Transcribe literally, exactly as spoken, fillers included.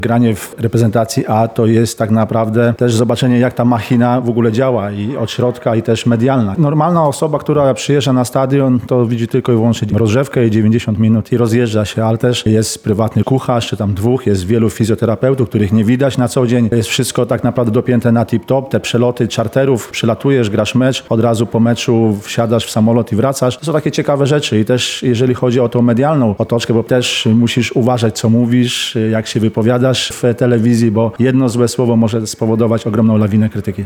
Granie w reprezentacji A to jest tak naprawdę też zobaczenie, jak ta machina w ogóle działa i od środka, i też medialna. Normalna osoba, która przyjeżdża na stadion, to widzi tylko i wyłącznie rozgrzewkę i dziewięćdziesiąt minut i rozjeżdża się, ale też jest prywatny kucharz, czy tam dwóch, jest wielu fizjoterapeutów, których nie widać na co dzień. Jest wszystko tak naprawdę dopięte na tip-top, te przeloty czarterów, przylatujesz, grasz mecz, od razu po meczu wsiadasz w samolot i wracasz. To są takie ciekawe rzeczy i też jeżeli chodzi o tą medialną otoczkę, bo też musisz uważać, co mówisz, jak się wypowiadasz w telewizji, bo jedno złe słowo może spowodować ogromną lawinę krytyki.